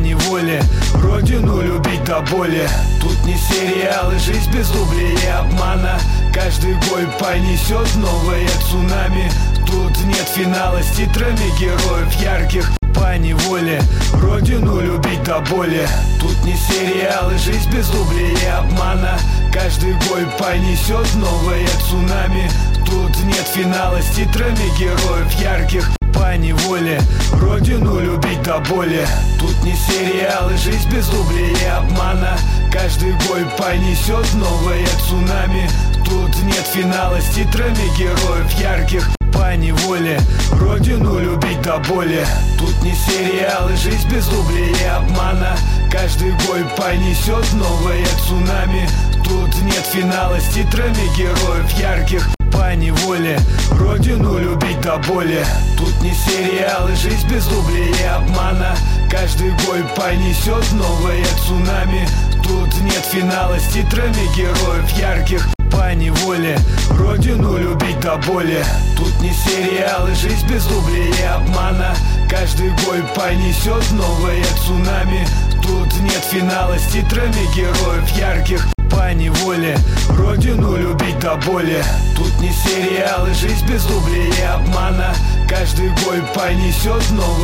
неволе, родину любить до боли. Тут не сериалы, жизнь без дублей и обмана. Каждый бой понесет новое цунами. Тут нет финала с титрами героев ярких. По неволе, родину любить до боли. Тут не сериалы, жизнь без дублей и обмана. Каждый бой понесет новое цунами. Тут нет финала с титрами героев ярких. По неволе, родину любить до боли. Тут не сериалы, жизнь без дублей и обмана. Каждый бой понесет новое цунами. Тут нет финала с титрами героев ярких. По неволе, родину любить до боли. Тут не сериалы, жизнь без дублей и обмана. Каждый бой понесет новое цунами. Тут нет финала с титрами героев ярких. По неволе, родину любить до боли. Тут не сериалы, жизнь без дублей и обмана. Каждый бой понесет новое цунами. Тут нет финала с титрами героев ярких. По неволе, родину любить до боли. Тут не сериалы, жизнь без дублей и обмана. Каждый бой понесет новое цунами. Тут нет финала с титрами героев ярких. По неволе, родину любить до боли. Тут не сериалы, жизнь без дублей и обмана. Каждый бой понесет новое